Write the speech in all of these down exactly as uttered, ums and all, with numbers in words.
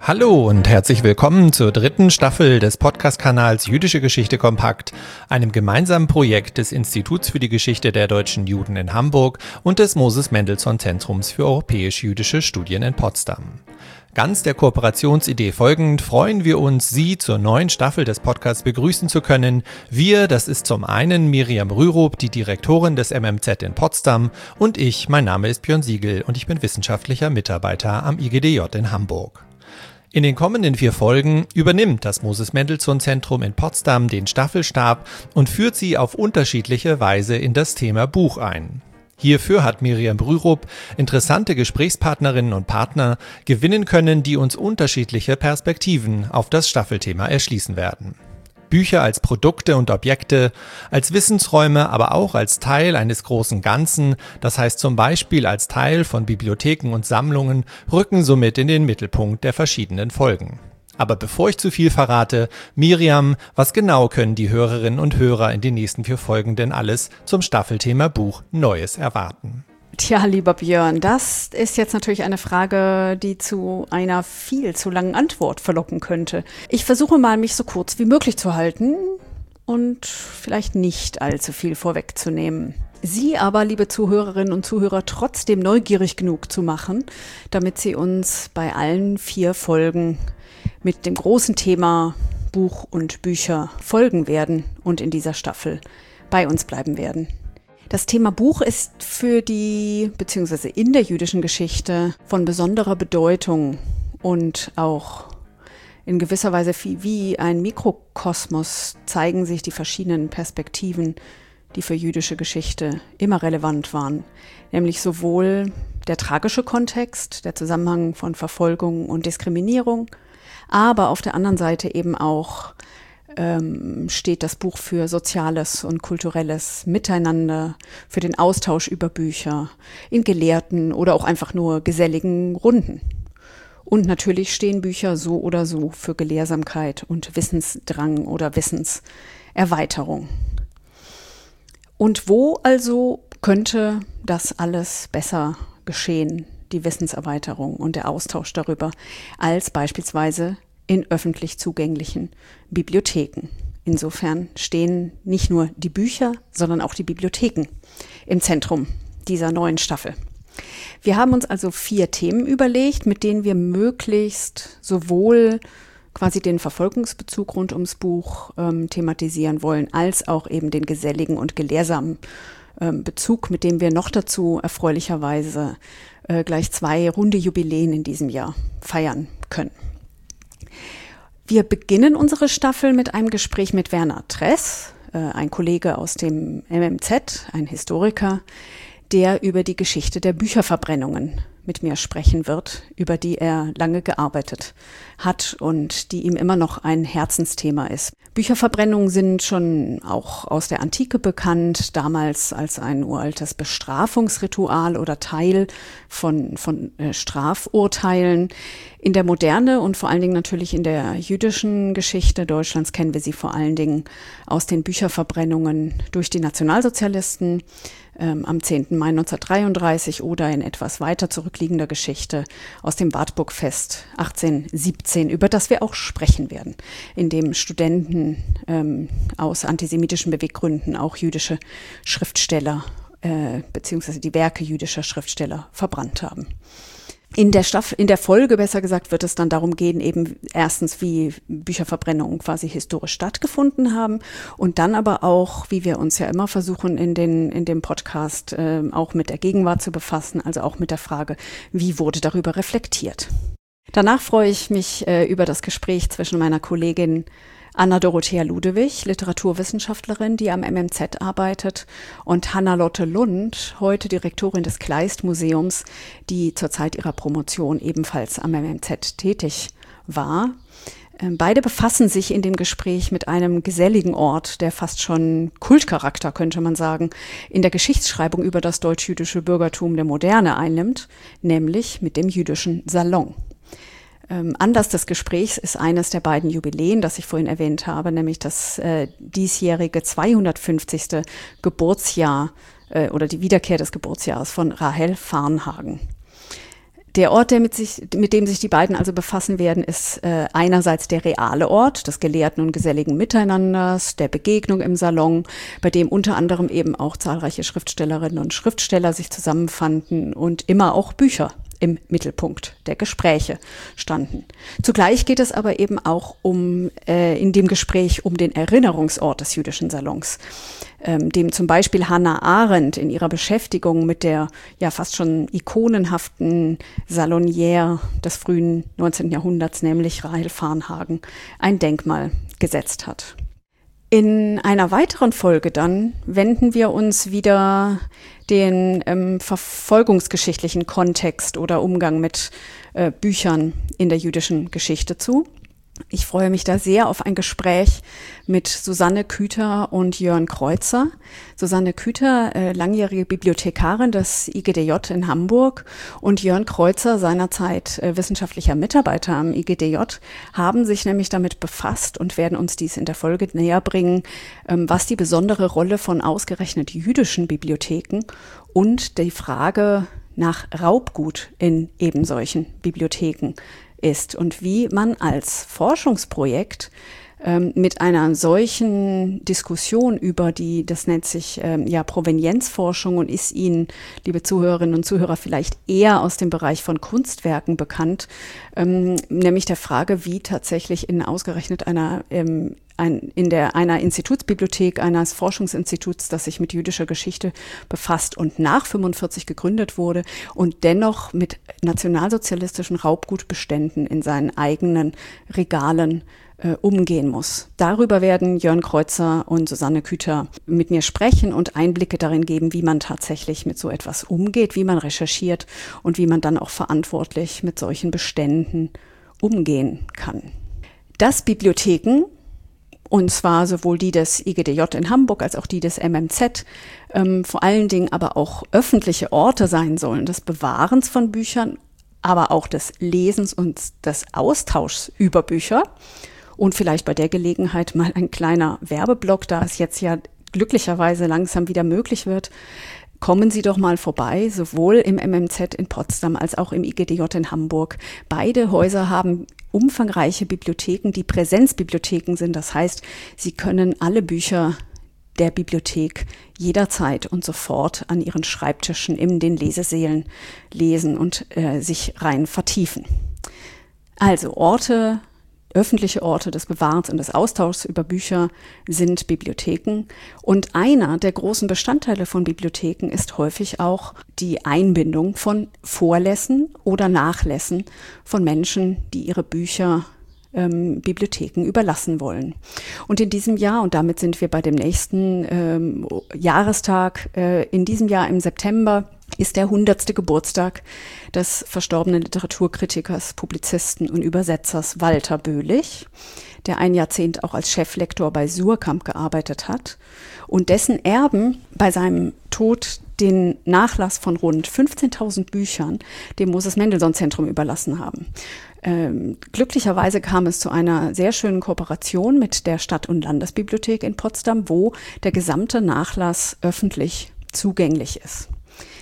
Hallo und herzlich willkommen zur dritten Staffel des Podcast-Kanals Jüdische Geschichte kompakt, einem gemeinsamen Projekt des Instituts für die Geschichte der deutschen Juden in Hamburg und des Moses-Mendelssohn-Zentrums für europäisch-jüdische Studien in Potsdam. Ganz der Kooperationsidee folgend freuen wir uns, Sie zur neuen Staffel des Podcasts begrüßen zu können. Wir, das ist zum einen Miriam Rürup, die Direktorin des M M Z in Potsdam, und ich, mein Name ist Björn Siegel und ich bin wissenschaftlicher Mitarbeiter am I G D J in Hamburg. In den kommenden vier Folgen übernimmt das Moses-Mendelssohn-Zentrum in Potsdam den Staffelstab und führt Sie auf unterschiedliche Weise in das Thema Buch ein. Hierfür hat Miriam Rürup interessante Gesprächspartnerinnen und Partner gewinnen können, die uns unterschiedliche Perspektiven auf das Staffelthema erschließen werden. Bücher als Produkte und Objekte, als Wissensräume, aber auch als Teil eines großen Ganzen, das heißt zum Beispiel als Teil von Bibliotheken und Sammlungen, rücken somit in den Mittelpunkt der verschiedenen Folgen. Aber bevor ich zu viel verrate, Miriam, was genau können die Hörerinnen und Hörer in den nächsten vier Folgen denn alles zum Staffelthema Buch Neues erwarten? Tja, lieber Björn, das ist jetzt natürlich eine Frage, die zu einer viel zu langen Antwort verlocken könnte. Ich versuche mal, mich so kurz wie möglich zu halten und vielleicht nicht allzu viel vorwegzunehmen. Sie aber, liebe Zuhörerinnen und Zuhörer, trotzdem neugierig genug zu machen, damit Sie uns bei allen vier Folgen mit dem großen Thema Buch und Bücher folgen werden und in dieser Staffel bei uns bleiben werden. Das Thema Buch ist für die, beziehungsweise in der jüdischen Geschichte von besonderer Bedeutung und auch in gewisser Weise wie ein Mikrokosmos zeigen sich die verschiedenen Perspektiven, die für jüdische Geschichte immer relevant waren. Nämlich sowohl der tragische Kontext, der Zusammenhang von Verfolgung und Diskriminierung, aber auf der anderen Seite eben auch ähm, steht das Buch für soziales und kulturelles Miteinander, für den Austausch über Bücher, in gelehrten oder auch einfach nur geselligen Runden. Und natürlich stehen Bücher so oder so für Gelehrsamkeit und Wissensdrang oder Wissenserweiterung. Und wo also könnte das alles besser geschehen, die Wissenserweiterung und der Austausch darüber, als beispielsweise in öffentlich zugänglichen Bibliotheken. Insofern stehen nicht nur die Bücher, sondern auch die Bibliotheken im Zentrum dieser neuen Staffel. Wir haben uns also vier Themen überlegt, mit denen wir möglichst sowohl quasi den Verfolgungsbezug rund ums Buch ähm, thematisieren wollen, als auch eben den geselligen und gelehrsamen ähm, Bezug, mit dem wir noch dazu erfreulicherweise äh, gleich zwei runde Jubiläen in diesem Jahr feiern können. Wir beginnen unsere Staffel mit einem Gespräch mit Werner Tress, äh, ein Kollege aus dem M M Z, ein Historiker, der über die Geschichte der Bücherverbrennungen mit mir sprechen wird, über die er lange gearbeitet hat und die ihm immer noch ein Herzensthema ist. Bücherverbrennungen sind schon auch aus der Antike bekannt, damals als ein uraltes Bestrafungsritual oder Teil von, von äh, Strafurteilen. In der Moderne und vor allen Dingen natürlich in der jüdischen Geschichte Deutschlands kennen wir sie vor allen Dingen aus den Bücherverbrennungen durch die Nationalsozialisten ähm, am zehnten Mai neunzehnhundertdreiunddreißig oder in etwas weiter zurückliegender Geschichte aus dem Wartburgfest achtzehnhundertsiebzehn, über das wir auch sprechen werden, in dem Studenten ähm, aus antisemitischen Beweggründen auch jüdische Schriftsteller äh, beziehungsweise die Werke jüdischer Schriftsteller verbrannt haben. In der Staffel, in der Folge, besser gesagt, wird es dann darum gehen, eben erstens, wie Bücherverbrennungen quasi historisch stattgefunden haben und dann aber auch, wie wir uns ja immer versuchen, in den, in dem Podcast äh, auch mit der Gegenwart zu befassen, also auch mit der Frage, wie wurde darüber reflektiert. Danach freue ich mich äh, über das Gespräch zwischen meiner Kollegin Anna-Dorothea Ludewig, Literaturwissenschaftlerin, die am M M Z arbeitet, und Hanna-Lotte Lund, heute Direktorin des Kleist-Museums, die zur Zeit ihrer Promotion ebenfalls am M M Z tätig war. Beide befassen sich in dem Gespräch mit einem geselligen Ort, der fast schon Kultcharakter, könnte man sagen, in der Geschichtsschreibung über das deutsch-jüdische Bürgertum der Moderne einnimmt, nämlich mit dem jüdischen Salon. Ähm, Anlass des Gesprächs ist eines der beiden Jubiläen, das ich vorhin erwähnt habe, nämlich das äh, diesjährige zweihundertfünfzigste Geburtsjahr äh, oder die Wiederkehr des Geburtsjahres von Rahel Varnhagen. Der Ort, der mit, sich, mit dem sich die beiden also befassen werden, ist äh, einerseits der reale Ort des gelehrten und geselligen Miteinanders, der Begegnung im Salon, bei dem unter anderem eben auch zahlreiche Schriftstellerinnen und Schriftsteller sich zusammenfanden und immer auch Bücher im Mittelpunkt der Gespräche standen. Zugleich geht es aber eben auch um äh, in dem Gespräch um den Erinnerungsort des jüdischen Salons, ähm, dem zum Beispiel Hannah Arendt in ihrer Beschäftigung mit der ja fast schon ikonenhaften Salonière des frühen neunzehnten Jahrhunderts, nämlich Rahel Varnhagen, ein Denkmal gesetzt hat. In einer weiteren Folge dann wenden wir uns wieder den ähm, verfolgungsgeschichtlichen Kontext oder Umgang mit äh, Büchern in der jüdischen Geschichte zu. Ich freue mich da sehr auf ein Gespräch mit Susanne Küter und Jörn Kreuzer. Susanne Küter, äh, langjährige Bibliothekarin des I G D J in Hamburg, und Jörn Kreuzer, seinerzeit äh, wissenschaftlicher Mitarbeiter am I G D J, haben sich nämlich damit befasst und werden uns dies in der Folge näher bringen, ähm, was die besondere Rolle von ausgerechnet jüdischen Bibliotheken und die Frage nach Raubgut in eben solchen Bibliotheken ist und wie man als Forschungsprojekt ähm, mit einer solchen Diskussion über die, das nennt sich ähm, ja Provenienzforschung und ist Ihnen, liebe Zuhörerinnen und Zuhörer, vielleicht eher aus dem Bereich von Kunstwerken bekannt, ähm, nämlich der Frage, wie tatsächlich in ausgerechnet einer ähm, Ein, in der, einer Institutsbibliothek, eines Forschungsinstituts, das sich mit jüdischer Geschichte befasst und nach fünfundvierzig gegründet wurde und dennoch mit nationalsozialistischen Raubgutbeständen in seinen eigenen Regalen äh, umgehen muss. Darüber werden Jörn Kreuzer und Susanne Küter mit mir sprechen und Einblicke darin geben, wie man tatsächlich mit so etwas umgeht, wie man recherchiert und wie man dann auch verantwortlich mit solchen Beständen umgehen kann. Dass Bibliotheken, und zwar sowohl die des I G D J in Hamburg als auch die des M M Z, ähm, vor allen Dingen aber auch öffentliche Orte sein sollen, des Bewahrens von Büchern, aber auch des Lesens und des Austauschs über Bücher. Und vielleicht bei der Gelegenheit mal ein kleiner Werbeblock, da es jetzt ja glücklicherweise langsam wieder möglich wird. Kommen Sie doch mal vorbei, sowohl im M M Z in Potsdam als auch im I G D J in Hamburg. Beide Häuser haben umfangreiche Bibliotheken, die Präsenzbibliotheken sind. Das heißt, Sie können alle Bücher der Bibliothek jederzeit und sofort an Ihren Schreibtischen in den Lesesälen lesen und äh, sich rein vertiefen. Also Orte, öffentliche Orte des Bewahrens und des Austauschs über Bücher sind Bibliotheken. Und einer der großen Bestandteile von Bibliotheken ist häufig auch die Einbindung von Vorlässen oder Nachlässen von Menschen, die ihre Bücher ähm, Bibliotheken überlassen wollen. Und in diesem Jahr, und damit sind wir bei dem nächsten ähm, Jahrestag, äh, in diesem Jahr im September, ist der hundertste Geburtstag des verstorbenen Literaturkritikers, Publizisten und Übersetzers Walter Böhlich, der ein Jahrzehnt auch als Cheflektor bei Suhrkamp gearbeitet hat und dessen Erben bei seinem Tod den Nachlass von rund fünfzehntausend Büchern dem Moses-Mendelssohn-Zentrum überlassen haben. Ähm, glücklicherweise kam es zu einer sehr schönen Kooperation mit der Stadt- und Landesbibliothek in Potsdam, wo der gesamte Nachlass öffentlich zugänglich ist.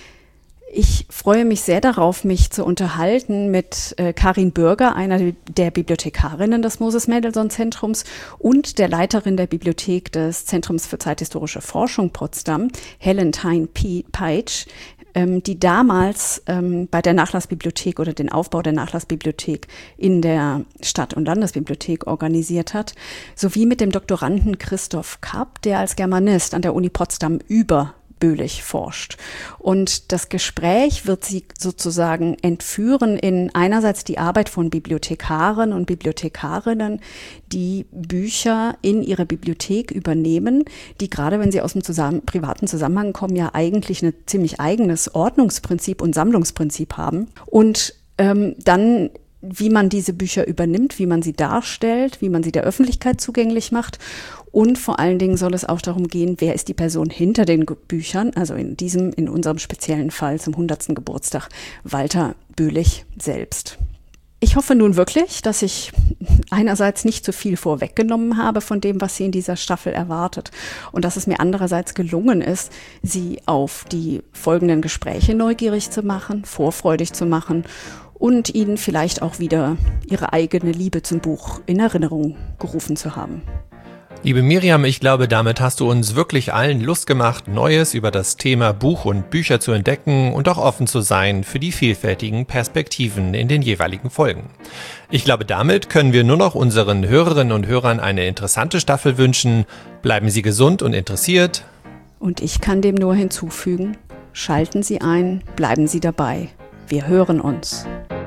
Ich freue mich sehr darauf, mich zu unterhalten mit äh, Karin Bürger, einer der Bibliothekarinnen des Moses-Mendelssohn-Zentrums und der Leiterin der Bibliothek des Zentrums für zeithistorische Forschung Potsdam, Helen Tyne-Peitsch, ähm, die damals ähm, bei der Nachlassbibliothek oder den Aufbau der Nachlassbibliothek in der Stadt- und Landesbibliothek organisiert hat, sowie mit dem Doktoranden Christoph Kapp, der als Germanist an der Uni Potsdam über Böhlich forscht. Und das Gespräch wird sie sozusagen entführen in einerseits die Arbeit von Bibliothekaren und Bibliothekarinnen, die Bücher in ihre Bibliothek übernehmen, die gerade wenn sie aus dem zusammen, privaten Zusammenhang kommen, ja eigentlich ein ziemlich eigenes Ordnungsprinzip und Sammlungsprinzip haben. Und ähm, dann wie man diese Bücher übernimmt, wie man sie darstellt, wie man sie der Öffentlichkeit zugänglich macht. Und vor allen Dingen soll es auch darum gehen, wer ist die Person hinter den Büchern, also in diesem, in unserem speziellen Fall zum hundertsten Geburtstag Walter Böhlich selbst. Ich hoffe nun wirklich, dass ich einerseits nicht zu viel vorweggenommen habe von dem, was Sie in dieser Staffel erwartet und dass es mir andererseits gelungen ist, Sie auf die folgenden Gespräche neugierig zu machen, vorfreudig zu machen und Ihnen vielleicht auch wieder Ihre eigene Liebe zum Buch in Erinnerung gerufen zu haben. Liebe Miriam, ich glaube, damit hast du uns wirklich allen Lust gemacht, Neues über das Thema Buch und Bücher zu entdecken und auch offen zu sein für die vielfältigen Perspektiven in den jeweiligen Folgen. Ich glaube, damit können wir nur noch unseren Hörerinnen und Hörern eine interessante Staffel wünschen. Bleiben Sie gesund und interessiert. Und ich kann dem nur hinzufügen, schalten Sie ein, bleiben Sie dabei. Wir hören uns.